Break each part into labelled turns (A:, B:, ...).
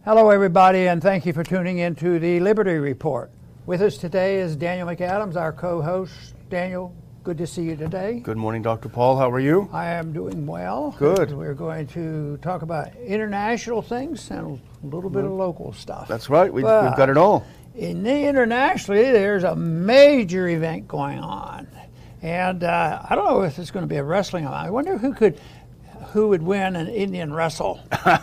A: Hello, everybody, and thank you for tuning in to the Liberty Report. With us today is Daniel McAdams, our co-host. Daniel, good to see you today.
B: Good morning, Dr. Paul. How are you?
A: I am doing well.
B: Good.
A: We're going to talk about international things and a little bit of local stuff.
B: That's right. We've got it all.
A: Internationally, there's a major event going on. And I don't know if it's going to be a wrestling event. I wonder who would win an Indian wrestle,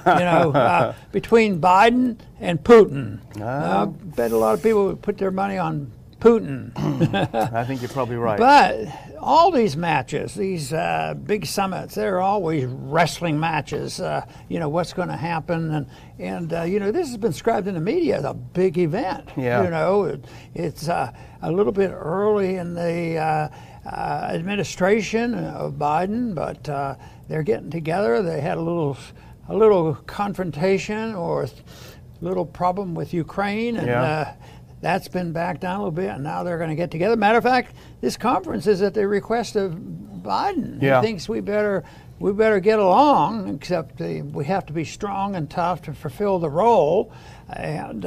A: between Biden and Putin. I bet a lot of people would put their money on Putin.
B: I think you're probably right.
A: But all these matches, these big summits, they're always wrestling matches. What's going to happen, and this has been described in the media as a big event.
B: Yeah.
A: It's a little bit early in the administration of Biden, but they're getting together. They had a little confrontation or a little problem with Ukraine, and that's been backed down a little bit, and now they're going to get together. Matter of fact, this conference is at the request of Biden.
B: Yeah.
A: He thinks we better get along, except we have to be strong and tough to fulfill the role. And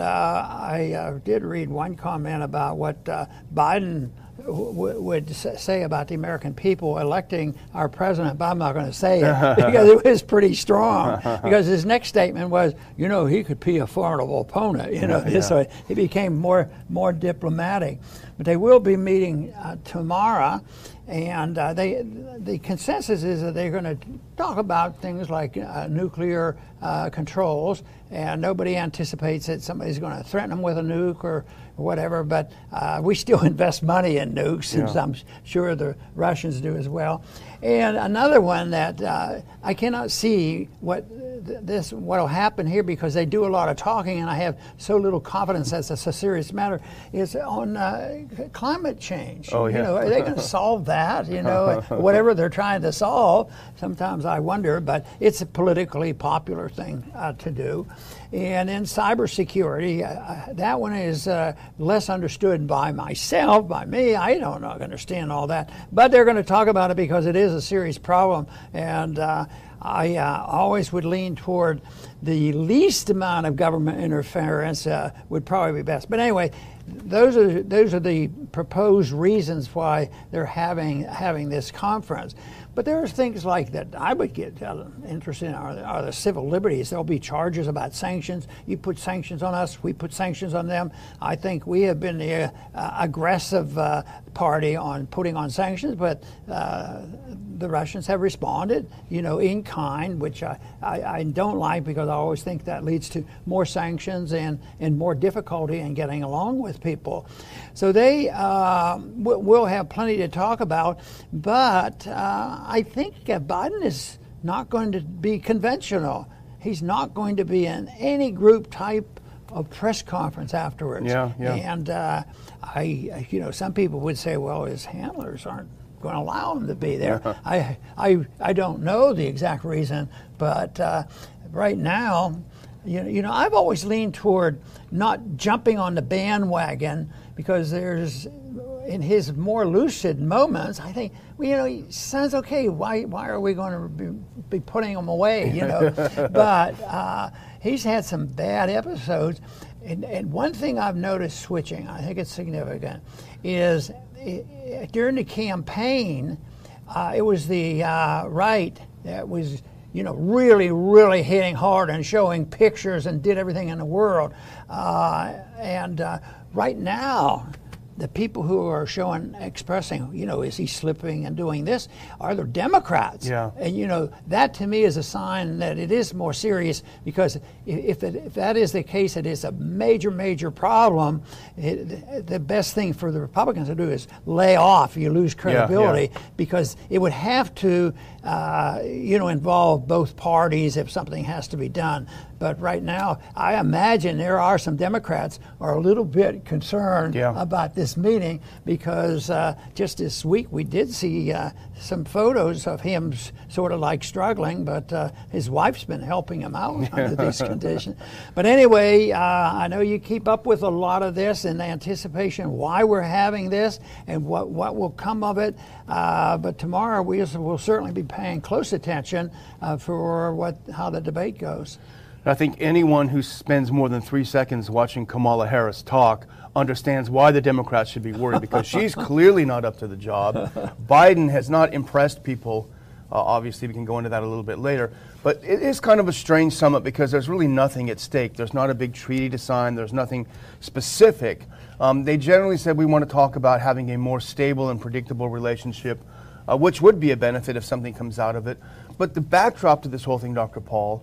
A: I did read one comment about what Biden would say about the American people electing our president, but I'm not going to say it because it was pretty strong. Because his next statement was, he could be a formidable opponent. So he became more diplomatic. But they will be meeting tomorrow, and the consensus is that they're going to talk about things like nuclear controls, and nobody anticipates that somebody's going to threaten them with a nuke or whatever, but we still invest money in nukes, and I'm sure the Russians do as well. And another one that I cannot see what will happen here, because they do a lot of talking, and I have so little confidence that it's a serious matter, is on climate change.
B: Oh, yeah.
A: Are they going to solve that? Whatever they're trying to solve, sometimes I wonder, but it's a politically popular thing to do. And in cybersecurity, that one is less understood by myself, by me. I don't understand all that, but they're going to talk about it because it is a serious problem, and I always would lean toward the least amount of government interference would probably be best. But anyway, those are the proposed reasons why they're having this conference. But there's things like that I would get interested in are the civil liberties. There'll be charges about sanctions. You put sanctions on us, we put sanctions on them. I think we have been the aggressive party on putting on sanctions, but the Russians have responded, in kind, which I don't like, because I always think that leads to more sanctions and more difficulty in getting along with people. So they will have plenty to talk about, but I think Biden is not going to be conventional. He's not going to be in any group type of press conference afterwards.
B: Yeah.
A: And some people would say, well, his handlers aren't going to allow him to be there. I don't know the exact reason, but right now, I've always leaned toward not jumping on the bandwagon, because there's, in his more lucid moments, I think, he sounds okay. Why are we going to be putting him away? But he's had some bad episodes, and one thing I've noticed switching, I think it's significant, is during the campaign, it was the right that was really, really hitting hard and showing pictures and did everything in the world. And right now, the people who are expressing, is he slipping and doing this, are the Democrats.
B: Yeah.
A: And, that to me is a sign that it is more serious, because if that is the case, it is a major, major problem. The best thing for the Republicans to do is lay off. You lose credibility, because it would have to, involve both parties if something has to be done. But right now, I imagine there are some Democrats are a little bit concerned about this meeting, because just this week we did see some photos of him sort of like struggling, but his wife's been helping him out under these conditions. But anyway, I know you keep up with a lot of this in anticipation why we're having this and what will come of it. But tomorrow we will certainly be paying close attention for how the debate goes.
B: I think anyone who spends more than 3 seconds watching Kamala Harris talk understands why the Democrats should be worried, because she's clearly not up to the job. Biden has not impressed people. Obviously, we can go into that a little bit later. But it is kind of a strange summit because there's really nothing at stake. There's not a big treaty to sign. There's nothing specific. They generally said we want to talk about having a more stable and predictable relationship, which would be a benefit if something comes out of it. But the backdrop to this whole thing, Dr. Paul,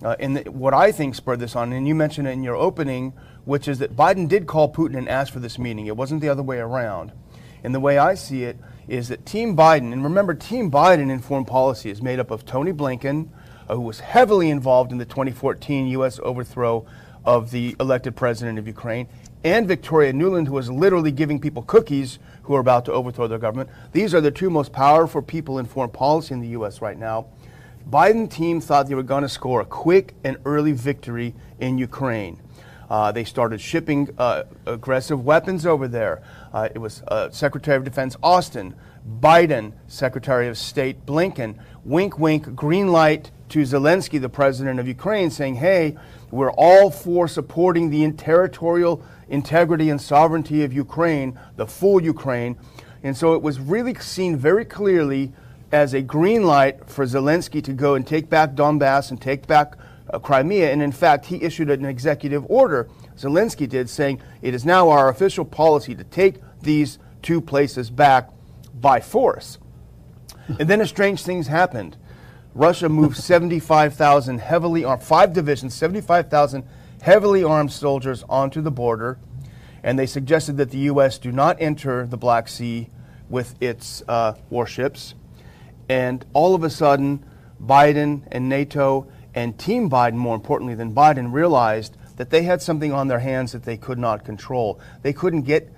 B: what I think spurred this on, and you mentioned it in your opening, which is that Biden did call Putin and ask for this meeting. It wasn't the other way around. And the way I see it is that Team Biden, and remember, Team Biden in foreign policy is made up of Tony Blinken, who was heavily involved in the 2014 U.S. overthrow of the elected president of Ukraine, and Victoria Nuland, who was literally giving people cookies who are about to overthrow their government. These are the two most powerful people in foreign policy in the U.S. right now. Biden team thought they were going to score a quick and early victory in Ukraine. They started shipping aggressive weapons over there. It was Secretary of Defense Austin, Biden, Secretary of State Blinken, wink, wink, green light to Zelensky, the president of Ukraine, saying, hey, we're all for supporting the territorial integrity and sovereignty of Ukraine, the full Ukraine. And so it was really seen very clearly as a green light for Zelensky to go and take back Donbass and take back Crimea. And in fact, he issued an executive order, Zelensky did, saying it is now our official policy to take these two places back by force. And then strange things happened. Russia moved 75,000 heavily armed, 5 divisions, 75,000 heavily armed soldiers onto the border. And they suggested that the U.S. do not enter the Black Sea with its warships. And all of a sudden, Biden and NATO and Team Biden, more importantly than Biden, realized that they had something on their hands that they could not control. They couldn't get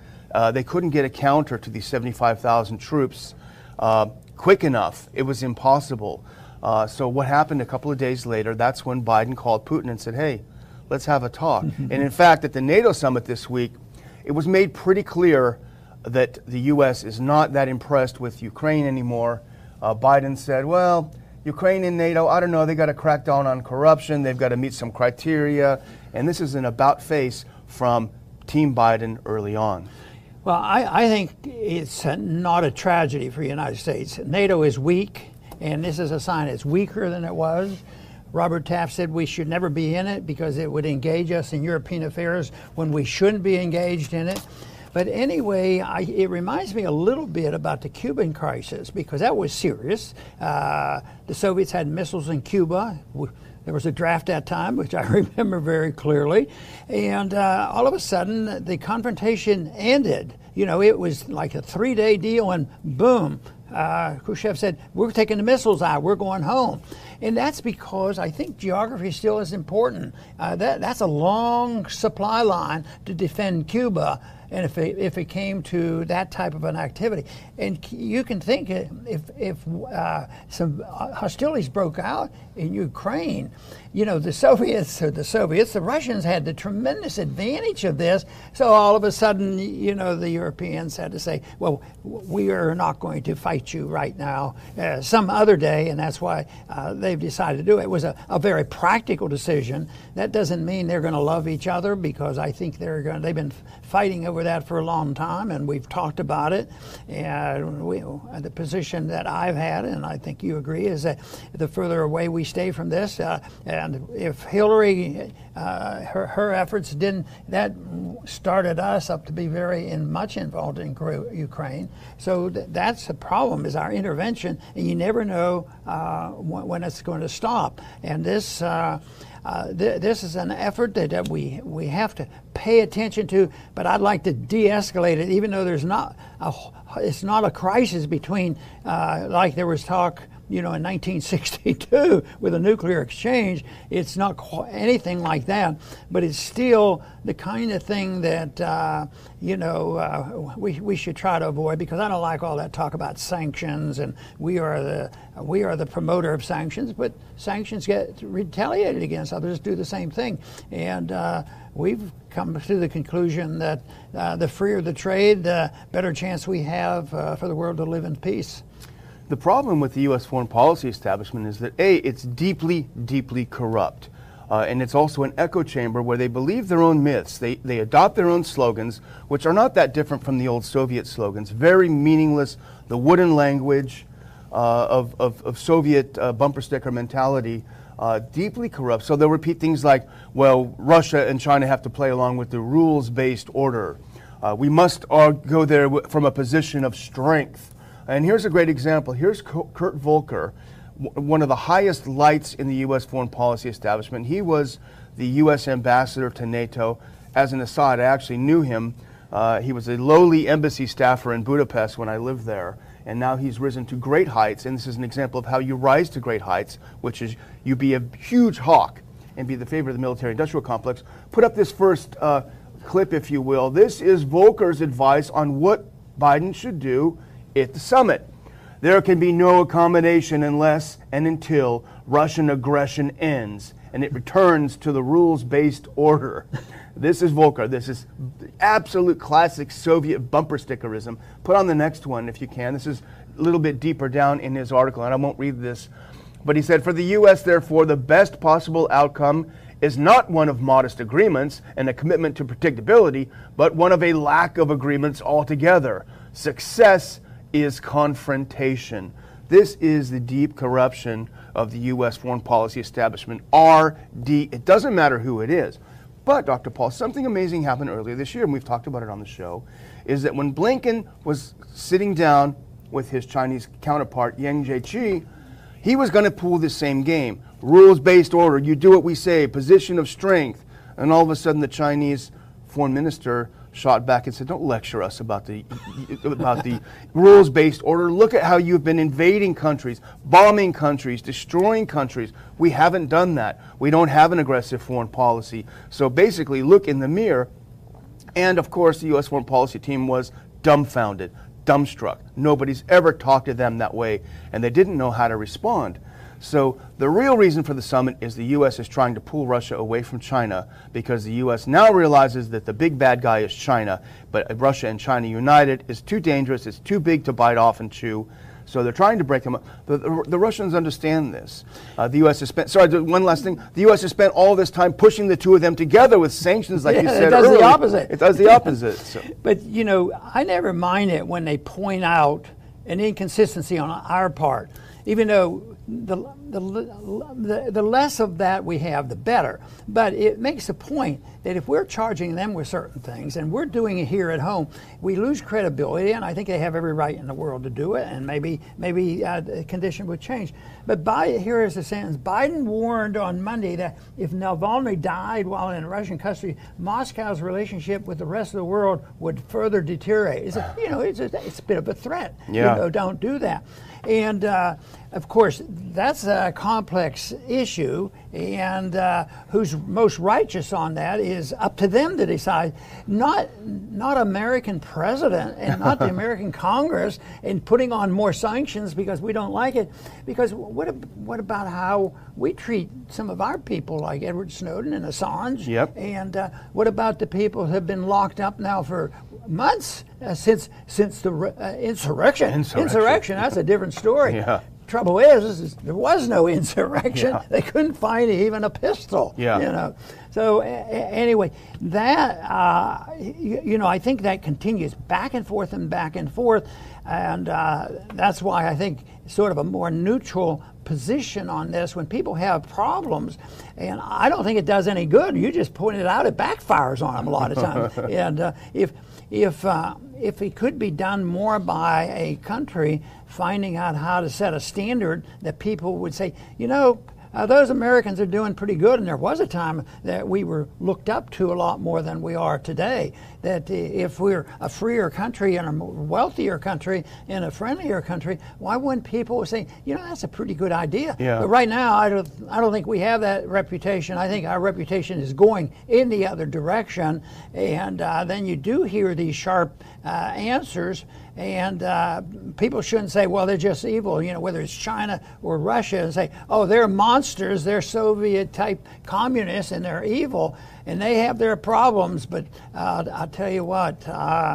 B: a counter to these 75,000 troops quick enough. It was impossible. So what happened a couple of days later, that's when Biden called Putin and said, hey, let's have a talk. And in fact, at the NATO summit this week, it was made pretty clear that the U.S. is not that impressed with Ukraine anymore. Biden said, well, Ukraine and NATO, I don't know, they got to crack down on corruption, they've got to meet some criteria, and this is an about-face from Team Biden early on.
A: Well, I think it's not a tragedy for the United States. NATO is weak, and this is a sign it's weaker than it was. Robert Taft said we should never be in it because it would engage us in European affairs when we shouldn't be engaged in it. But anyway, it reminds me a little bit about the Cuban crisis because that was serious. The Soviets had missiles in Cuba. There was a draft at that time, which I remember very clearly. And all of a sudden, the confrontation ended. You know, it was like a 3-day deal, and boom, Khrushchev said, we're taking the missiles out, we're going home. And that's because I think geography still is important. That's a long supply line to defend Cuba. And if it came to that type of an activity, and you can think if some hostilities broke out in Ukraine, you know, the Russians had the tremendous advantage of this. So all of a sudden, you know, the Europeans had to say, well, we are not going to fight you right now, some other day, and that's why they've decided to do it. It was a very practical decision. That doesn't mean they're going to love each other, because I think they've been fighting over that for a long time, and we've talked about it. And the position that I've had, and I think you agree, is that the further away we stay from this, and if Hillary, her efforts didn't, that started us up to be very much involved in Ukraine. So that's the problem, is our intervention, and you never know when it's going to stop. And this is an effort that we have to pay attention to, but I'd like to de-escalate it, even though it's not a crisis between, like there was talk, you know, in 1962 with a nuclear exchange. It's not anything like that, but it's still the kind of thing that we should try to avoid, because I don't like all that talk about sanctions, and we are the promoter of sanctions, but sanctions get retaliated against. Others do the same thing, and we've come to the conclusion that the freer the trade, the better chance we have for the world to live in peace.
B: The problem with the U.S. foreign policy establishment is that, A, it's deeply, deeply corrupt. And it's also an echo chamber where they believe their own myths. They adopt their own slogans, which are not that different from the old Soviet slogans. Very meaningless, the wooden language of Soviet bumper sticker mentality, deeply corrupt. So they'll repeat things like, well, Russia and China have to play along with the rules-based order. We must go there from a position of strength. And here's a great example. Here's Kurt Volker, one of the highest lights in the U.S. foreign policy establishment. He was the U.S. ambassador to NATO. As an aside, I actually knew him. He was a lowly embassy staffer in Budapest when I lived there, and now he's risen to great heights. And this is an example of how you rise to great heights, which is you be a huge hawk and be the favorite of the military-industrial complex. Put up this first clip, if you will. This is Volker's advice on what Biden should do at the summit. There can be no accommodation unless and until Russian aggression ends and it returns to the rules-based order. This is Volker. This is absolute classic Soviet bumper stickerism. Put on the next one if you can. This is a little bit deeper down in his article, and I won't read this. But he said, for the U.S., therefore, the best possible outcome is not one of modest agreements and a commitment to predictability, but one of a lack of agreements altogether. Success is confrontation. This is the deep corruption of the U.S. foreign policy establishment, RD. It doesn't matter who it is. But, Dr. Paul, something amazing happened earlier this year, and we've talked about it on the show, is that when Blinken was sitting down with his Chinese counterpart, Yang Jiechi, he was going to pull the same game. Rules-based order, you do what we say, position of strength. And all of a sudden the Chinese foreign minister shot back and said, don't lecture us about the rules-based order. Look at how you've been invading countries, bombing countries, destroying countries. We haven't done that. We don't have an aggressive foreign policy. So basically, look in the mirror. And of course, the U.S. foreign policy team was dumbfounded, dumbstruck. Nobody's ever talked to them that way, and they didn't know how to respond. So the real reason for the summit is the U.S. is trying to pull Russia away from China because the U.S. now realizes that the big bad guy is China, but Russia and China united is too dangerous, it's too big to bite off and chew. So they're trying to break them up. The Russians understand this. The U.S. has spent, sorry, one last thing. The U.S. has spent all this time pushing the two of them together with sanctions, like you said earlier.
A: It does the opposite.
B: It does the opposite. So.
A: But, you know, I never mind it when they point out an inconsistency on our part, even though the less of that we have, the better. But it makes a point that if we're charging them with certain things and we're doing it here at home, we lose credibility, and I think they have every right in the world to do it, and maybe the condition would change. But here is the sentence. Biden warned on Monday that if Navalny died while in Russian custody, Moscow's relationship with the rest of the world would further deteriorate. It's a bit of a threat.
B: Yeah.
A: You know, don't do that. And of course, that's a complex issue, and who's most righteous on that is up to them to decide, not American president and not the American Congress, and putting on more sanctions because we don't like it. Because what about how we treat some of our people like Edward Snowden and Assange?
B: Yep.
A: And what about the people who have been locked up now for months since the insurrection? Insurrection, that's a different story.
B: Yeah.
A: Trouble is there was no insurrection.
B: Yeah.
A: They couldn't find even a pistol.
B: Yeah.
A: You know. So anyway, that I think that continues back and forth, and that's why I think sort of a more neutral position on this when people have problems, and I don't think it does any good. You just pointed out it backfires on them a lot of times. And if it could be done more by a country finding out how to set a standard that people would say, you know, those Americans are doing pretty good, and there was a time that we were looked up to a lot more than we are today. That if we're a freer country and a wealthier country and a friendlier country, why wouldn't people say, you know, that's a pretty good idea?
B: Yeah.
A: But right now, I don't think we have that reputation. I think our reputation is going in the other direction, and then you do hear these sharp answers. And people shouldn't say, well, they're just evil, you know, whether it's China or Russia, and say, oh, they're monsters. monsters. They're Soviet-type communists, and they're evil, and they have their problems. But I'll tell you what,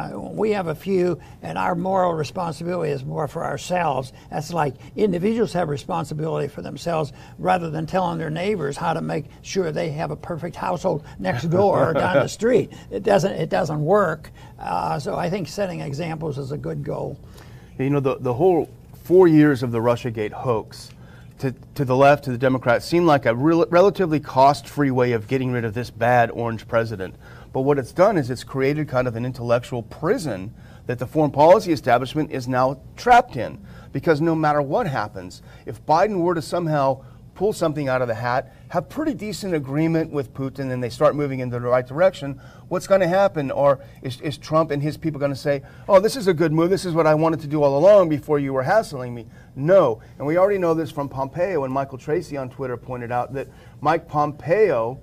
A: we have a few, and our moral responsibility is more for ourselves. That's like individuals have responsibility for themselves rather than telling their neighbors how to make sure they have a perfect household next door or down the street. It doesn't work. So I think setting examples is a good goal.
B: You know, the whole 4 years of the Russiagate hoax, to the left, to the Democrats, seemed like a relatively cost-free way of getting rid of this bad orange president. But what it's done is it's created kind of an intellectual prison that the foreign policy establishment is now trapped in. Because no matter what happens, if Biden were to somehow pull something out of the hat, have pretty decent agreement with Putin, and they start moving in the right direction, what's going to happen? Or is Trump and his people going to say, oh, this is a good move, this is what I wanted to do all along before you were hassling me? No. And we already know this from Pompeo, and Michael Tracy on Twitter pointed out that Mike Pompeo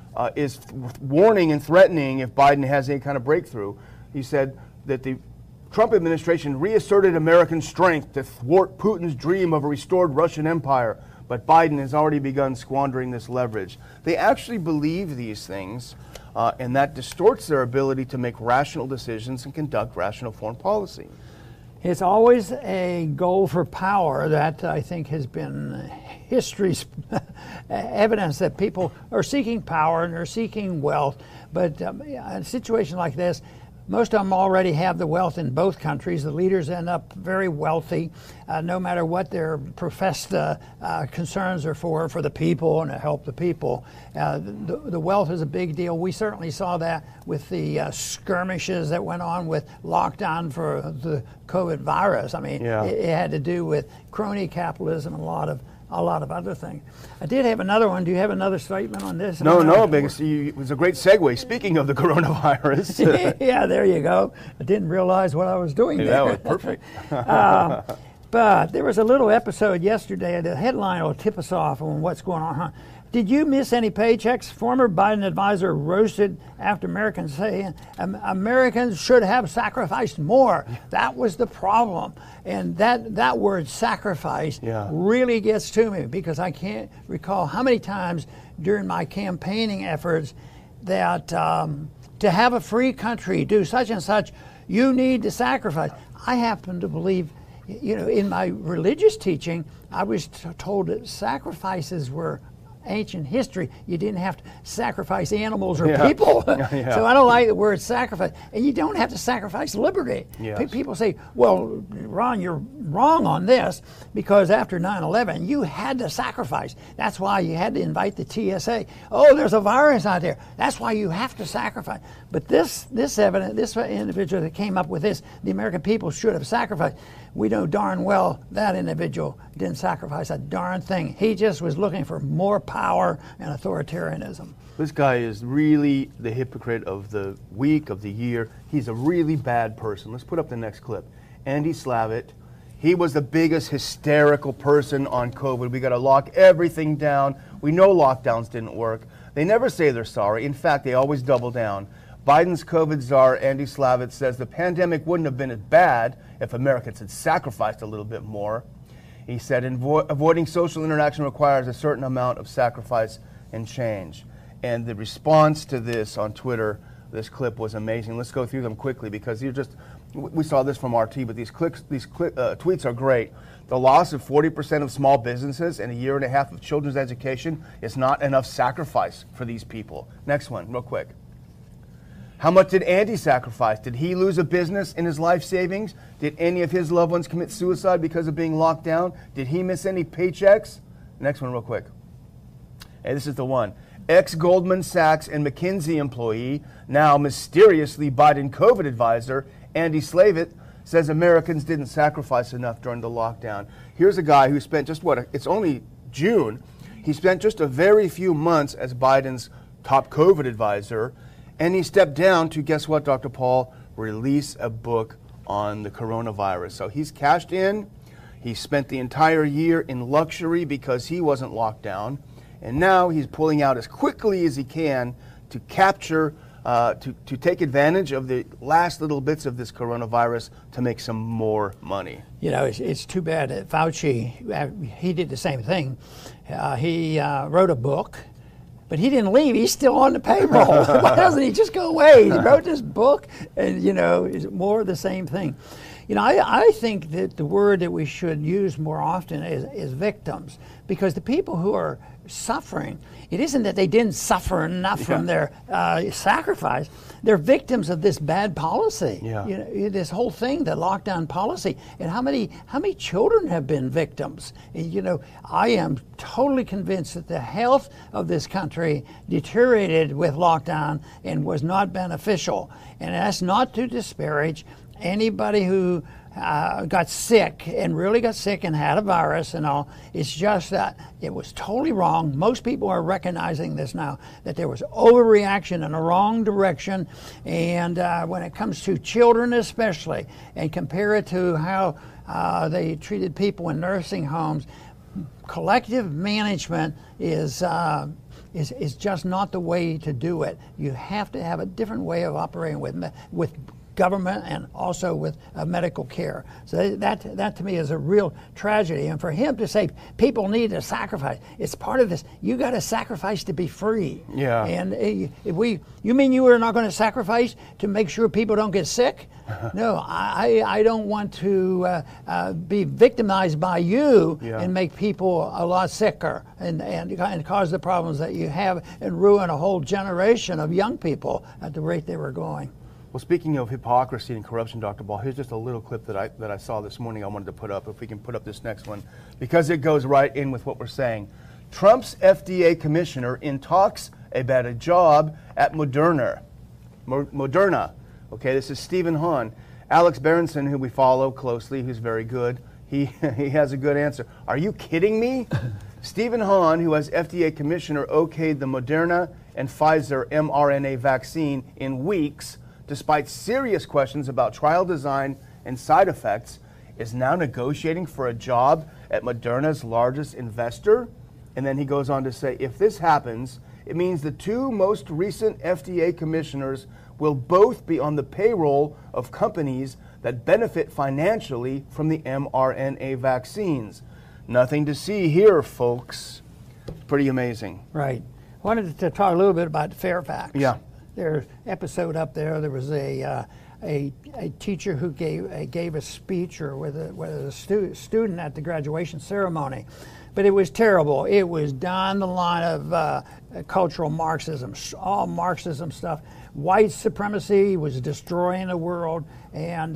B: is warning and threatening if Biden has any kind of breakthrough. He said that the Trump administration reasserted American strength to thwart Putin's dream of a restored Russian empire. But Biden has already begun squandering this leverage. They actually believe these things, and that distorts their ability to make rational decisions and conduct rational foreign policy.
A: It's always a goal for power that I think has been history's evidence that people are seeking power and they're seeking wealth. But in a situation like this, most of them already have the wealth in both countries. The leaders end up very wealthy, no matter what their professed concerns are for the people and to help the people. The wealth is a big deal. We certainly saw that with the skirmishes that went on with lockdown for the COVID virus. I mean, it had to do with crony capitalism and a lot of other things. I did have another one. Do you have another statement on this?
B: No, because it was a great segue. Speaking of the coronavirus.
A: Yeah, there you go. I didn't realize what I was doing there.
B: That was perfect.
A: But there was a little episode yesterday. The headline will tip us off on what's going on. Huh? Did you miss any paychecks? Former Biden advisor roasted after Americans saying Americans should have sacrificed more. That was the problem. And that word sacrifice really gets to me, because I can't recall how many times during my campaigning efforts that to have a free country, do such and such, you need to sacrifice. I happen to believe, in my religious teaching, I was told that sacrifices were ancient history. You didn't have to sacrifice animals or people. So I don't like the word sacrifice. And you don't have to sacrifice liberty. People say, well, Ron, you're wrong on this, because after 9/11, you had to sacrifice. That's why you had to invite the TSA. Oh, there's a virus out there. That's why you have to sacrifice. But this individual that came up with this, the American people should have sacrificed. We know darn well that individual didn't sacrifice a darn thing. He just was looking for more power and authoritarianism.
B: This guy is really the hypocrite of the week, of the year. He's a really bad person. Let's put up the next clip. Andy Slavitt, he was the biggest hysterical person on COVID. We got to lock everything down. We know lockdowns didn't work. They never say they're sorry. In fact, they always double down. Biden's COVID czar, Andy Slavitt, says the pandemic wouldn't have been as bad if Americans had sacrificed a little bit more. He said avoiding social interaction requires a certain amount of sacrifice and change. And the response to this on Twitter, this clip, was amazing. Let's go through them quickly, because we saw this from RT, but these tweets are great. The loss of 40% of small businesses and a year and a half of children's education is not enough sacrifice for these people. Next one, real quick. How much did Andy sacrifice? Did he lose a business in his life savings? Did any of his loved ones commit suicide because of being locked down? Did he miss any paychecks? Next one real quick. Hey, this is the one. Ex-Goldman Sachs and McKinsey employee, now mysteriously Biden COVID advisor, Andy Slavitt, says Americans didn't sacrifice enough during the lockdown. Here's a guy who spent it's only June. He spent just a very few months as Biden's top COVID advisor, and he stepped down to, guess what, Dr. Paul? Release a book on the coronavirus. So he's cashed in. He spent the entire year in luxury because he wasn't locked down. And now he's pulling out as quickly as he can to capture to take advantage of the last little bits of this coronavirus to make some more money.
A: You know, it's too bad that Fauci, he did the same thing. He wrote a book, but he didn't leave. He's still on the payroll. Why doesn't he just go away? He wrote this book, and, you know, it's more of the same thing. You know, I think that the word that we should use more often is victims, because the people who are suffering, it isn't that they didn't suffer enough from their sacrifice. They're victims of this bad policy.
B: Yeah.
A: You know, this whole thing, the lockdown policy, and how many children have been victims. And, you know, I am totally convinced that the health of this country deteriorated with lockdown and was not beneficial. And that's not to disparage anybody who got sick and really got sick and had a virus and all. It's just that it was totally wrong. Most people are recognizing this now, that there was overreaction in the wrong direction. And when it comes to children especially, and compare it to how they treated people in nursing homes, collective management is just not the way to do it. You have to have a different way of operating with government and also with medical care. So that to me is a real tragedy. And for him to say people need to sacrifice, it's part of this. You got to sacrifice to be free.
B: Yeah.
A: And you mean you are not going to sacrifice to make sure people don't get sick? No, I don't want to be victimized by you and make people a lot sicker and cause the problems that you have and ruin a whole generation of young people at the rate they were going.
B: Well, speaking of hypocrisy and corruption, Dr. Ball, here's just a little clip that I saw this morning I wanted to put up, if we can put up this next one, because it goes right in with what we're saying. Trump's FDA commissioner in talks about a job at Moderna. Okay, this is Stephen Hahn. Alex Berenson, who we follow closely, who's very good, he has a good answer. Are you kidding me? Stephen Hahn, who has FDA commissioner, okayed the Moderna and Pfizer mRNA vaccine in weeks, despite serious questions about trial design and side effects, is now negotiating for a job at Moderna's largest investor. And then he goes on to say, if this happens, it means the two most recent FDA commissioners will both be on the payroll of companies that benefit financially from the mRNA vaccines. Nothing to see here, folks. Pretty amazing.
A: Right. I wanted to talk a little bit about Fairfax.
B: Yeah.
A: Their episode up there was a teacher who gave a speech or with a student at the graduation ceremony, but it was terrible. It was down the line of cultural Marxism, all Marxism stuff. White supremacy was destroying the world, and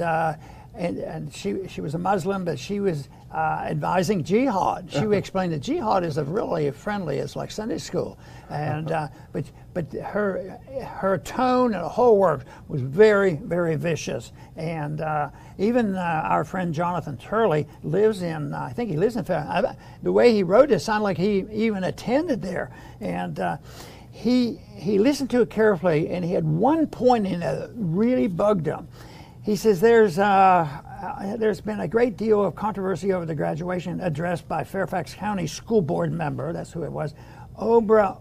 A: she was a Muslim, but she was advising jihad. She explained that jihad is really friendly. It's like Sunday school, and but her tone and the whole work was very, very vicious. And even our friend Jonathan Turley lives in, I think he lives in Fairfax. The way he wrote it sounded like he even attended there, and he listened to it carefully, and he had one point in it that really bugged him. He says there's been a great deal of controversy over the graduation address by Fairfax County School Board member, that's who it was, Obra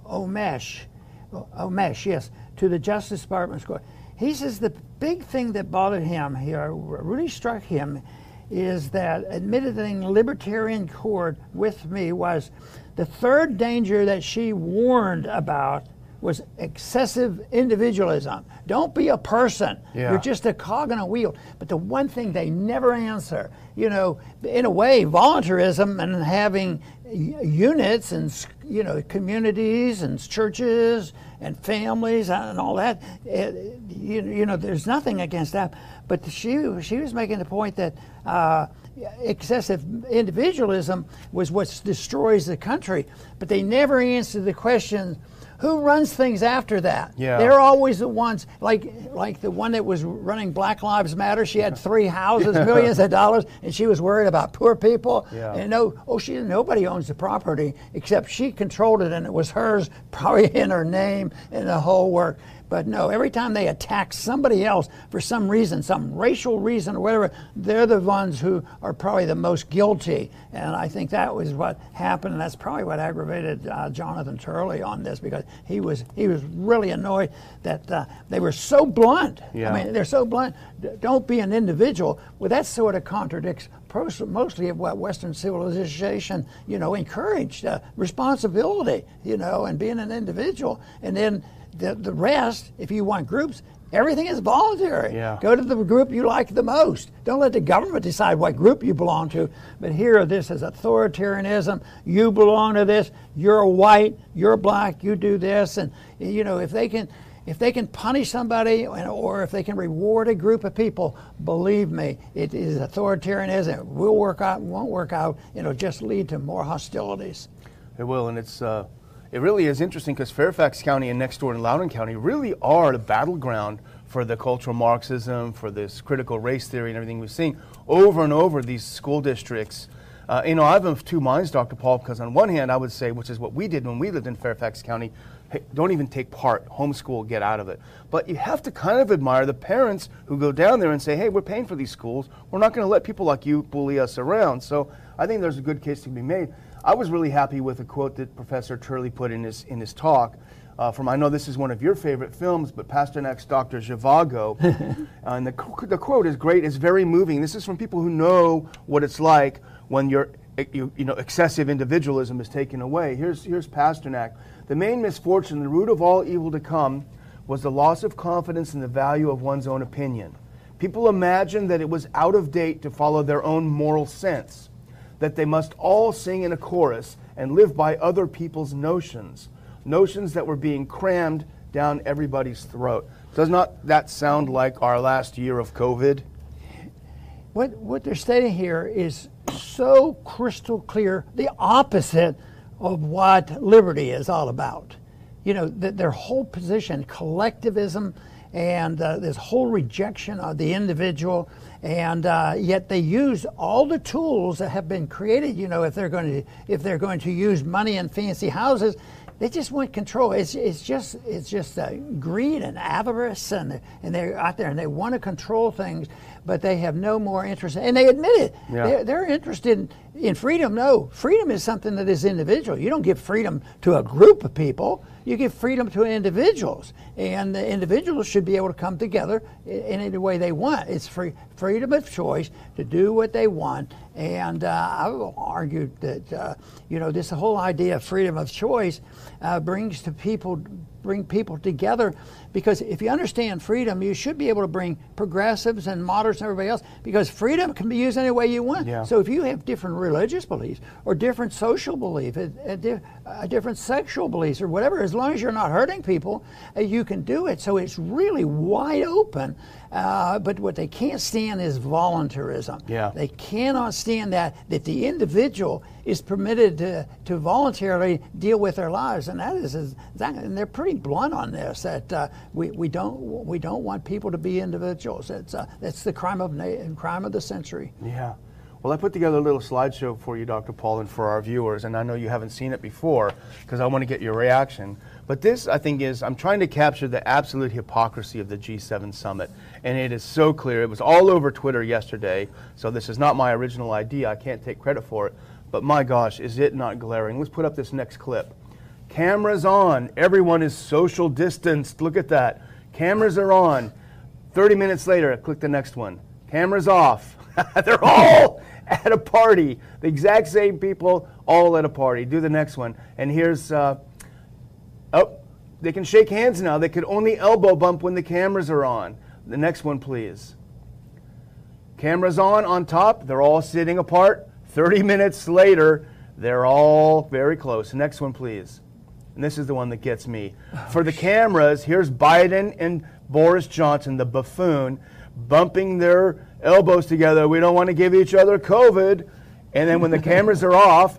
A: Omesh, yes, to the Justice Department School. He says the big thing that bothered him here, really struck him, is that admitting libertarian court with me was the third danger that she warned about was excessive individualism. Don't be a person.
B: Yeah.
A: You're just a cog in a wheel. But the one thing they never answer, you know, in a way, voluntarism and having units and, you know, communities and churches and families and all that, you know, there's nothing against that. But she was making the point that excessive individualism was what destroys the country. But they never answer the question, who runs things after that?
B: Yeah.
A: They're always the ones, like the one that was running Black Lives Matter. She had 3 houses, millions of dollars, and she was worried about poor people.
B: Yeah.
A: And nobody owns the property except she controlled it, and it was hers, probably in her name and the whole work. But no, every time they attack somebody else for some reason, some racial reason or whatever, they're the ones who are probably the most guilty. And I think that was what happened, and that's probably what aggravated Jonathan Turley on this, because he was really annoyed that they were so blunt.
B: Yeah.
A: I mean, they're so blunt. Don't be an individual. Well, that sort of contradicts mostly of what Western civilization, encouraged, responsibility, and being an individual. And then the rest, if you want groups, everything is voluntary.
B: Yeah.
A: Go to the group you like the most. Don't let the government decide what group you belong to. But here, this is authoritarianism. You belong to this. You're white. You're black. You do this. And if they can punish somebody or if they can reward a group of people, believe me, it is authoritarianism. It will work out. Won't work out. It'll just lead to more hostilities.
B: It will, and it really is interesting because Fairfax County and next door in Loudoun County really are the battleground for the cultural Marxism, for this critical race theory and everything we've seen over and over these school districts. I'm of two minds, Dr. Paul, because on one hand I would say, which is what we did when we lived in Fairfax County, hey, don't even take part, homeschool, get out of it. But you have to kind of admire the parents who go down there and say, hey, we're paying for these schools. We're not going to let people like you bully us around. So I think there's a good case to be made. I was really happy with a quote that Professor Turley put in his talk from, I know this is one of your favorite films, but Pasternak's Dr. Zhivago. And the quote is great. It's very moving. This is from people who know what it's like when excessive individualism is taken away. Here's Pasternak. The main misfortune, the root of all evil to come, was the loss of confidence in the value of one's own opinion. People imagined that it was out of date to follow their own moral sense, that they must all sing in a chorus and live by other people's notions that were being crammed down everybody's throat. Does not that sound like our last year of COVID?
A: What they're stating here is so crystal clear, the opposite of what liberty is all about. Their whole position, collectivism, and this whole rejection of the individual, and yet they use all the tools that have been created. If they're going to use money and fancy houses, they just want control. It's just greed and avarice, and they're out there and they want to control things, but they have no more interest. And they admit it.
B: Yeah.
A: They're interested in freedom. No, freedom is something that is individual. You don't give freedom to a group of people. You give freedom to individuals, and the individuals should be able to come together in any way they want. It's freedom of choice to do what they want. And I will argue that this whole idea of freedom of choice bring people together, because if you understand freedom, you should be able to bring progressives and moderates and everybody else, because freedom can be used any way you want.
B: Yeah.
A: So if you have different religious beliefs or different social beliefs, different sexual beliefs or whatever, as long as you're not hurting people, you can do it. So it's really wide open. But what they can't stand is voluntarism.
B: Yeah.
A: They cannot stand that the individual is permitted to voluntarily deal with their lives, and and they're pretty blunt on this. That we don't want people to be individuals. That's the crime of the century.
B: Yeah. Well, I put together a little slideshow for you, Dr. Paul, and for our viewers, and I know you haven't seen it before because I want to get your reaction. But this, I think, I'm trying to capture the absolute hypocrisy of the G7 summit, and it is so clear. It was all over Twitter yesterday, so this is not my original idea. I can't take credit for it, but my gosh, is it not glaring? Let's put up this next clip. Cameras on. Everyone is social distanced. Look at that. Cameras are on. 30 minutes later, click the next one. Cameras off. They're all at a party. The exact same people, all at a party. Do the next one. And here's, they can shake hands now. They could only elbow bump when the cameras are on. The next one, please. Cameras on top. They're all sitting apart. 30 minutes later, they're all very close. Next one, please. And this is the one that gets me. For the cameras, here's Biden and Boris Johnson, the buffoon, bumping their elbows together. We don't want to give each other COVID. And then when the cameras are off,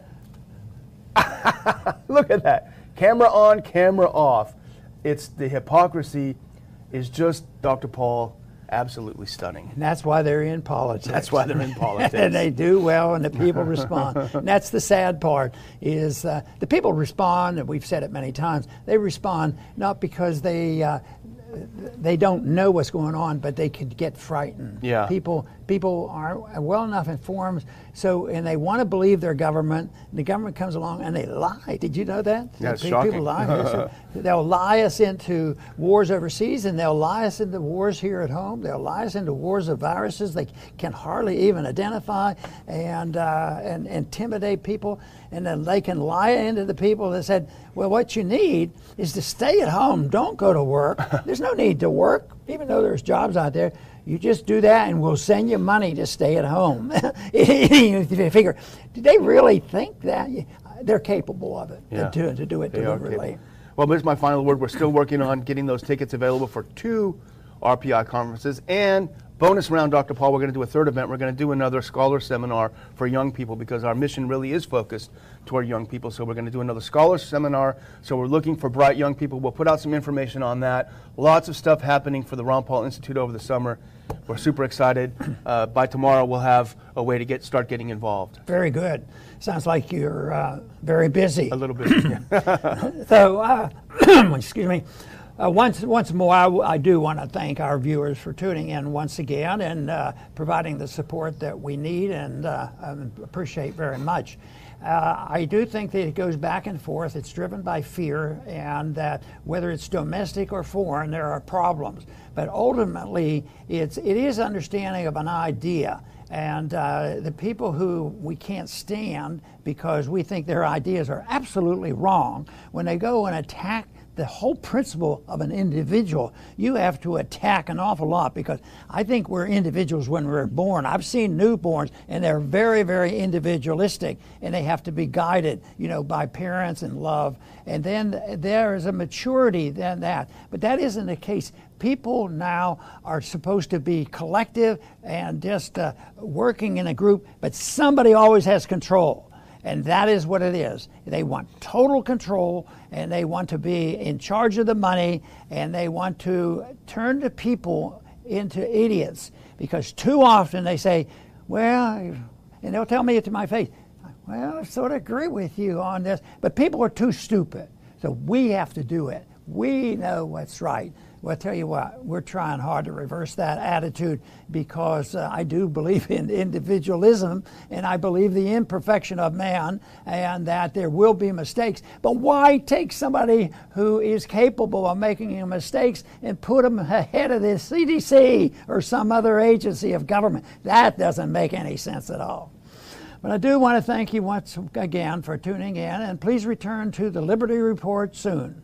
B: look at that. Camera on, camera off. It's the hypocrisy is just, Dr. Paul, absolutely stunning.
A: And that's why they're in politics.
B: That's why they're in politics.
A: And they do well, and the people respond. And that's the sad part, is the people respond, and we've said it many times, they respond not because they don't know what's going on, but they could get frightened.
B: Yeah.
A: People people aren't well enough informed, and they want to believe their government. The government comes along and they lie. Did you know that?
B: Yeah, it's shocking.
A: People lie. They'll lie us into wars overseas, and they'll lie us into wars here at home. They'll lie us into wars of viruses they can hardly even identify, and intimidate people. And then they can lie into the people that said, well, what you need is to stay at home. Don't go to work. There's no need to work, even though there's jobs out there. You just do that and we'll send you money to stay at home. You figure, did they really think that? They're capable of it, to do it deliberately.
B: Well, here's my final word. We're still working on getting those tickets available for 2 RPI conferences. And bonus round, Dr. Paul, we're going to do a third event. We're going to do another scholar seminar for young people because our mission really is focused toward young people. So we're going to do another scholar seminar. So we're looking for bright young people. We'll put out some information on that. Lots of stuff happening for the Ron Paul Institute over the summer. We're super excited. By tomorrow, we'll have a way to start getting involved.
A: Very good. Sounds like you're very busy.
B: A little bit.
A: So, excuse me. Once more, I do want to thank our viewers for tuning in once again and providing the support that we need and appreciate very much. I do think that it goes back and forth. It's driven by fear, and that whether it's domestic or foreign, there are problems. But ultimately, it is understanding of an idea. And the people who we can't stand because we think their ideas are absolutely wrong, when they go and attack the whole principle of an individual, you have to attack an awful lot, because I think we're individuals when we're born. I've seen newborns, and they're very, very individualistic, and they have to be guided, by parents and love. And then there is a maturity than that. But that isn't the case. People now are supposed to be collective and just working in a group, but somebody always has control. And that is what it is. They want total control, and they want to be in charge of the money, and they want to turn the people into idiots, because too often they say, well, and they'll tell me it to my face, well, I sort of agree with you on this, but people are too stupid. So we have to do it. We know what's right. Well, I tell you what, we're trying hard to reverse that attitude, because I do believe in individualism, and I believe the imperfection of man, and that there will be mistakes. But why take somebody who is capable of making mistakes and put them ahead of the CDC or some other agency of government? That doesn't make any sense at all. But I do want to thank you once again for tuning in, and please return to the Liberty Report soon.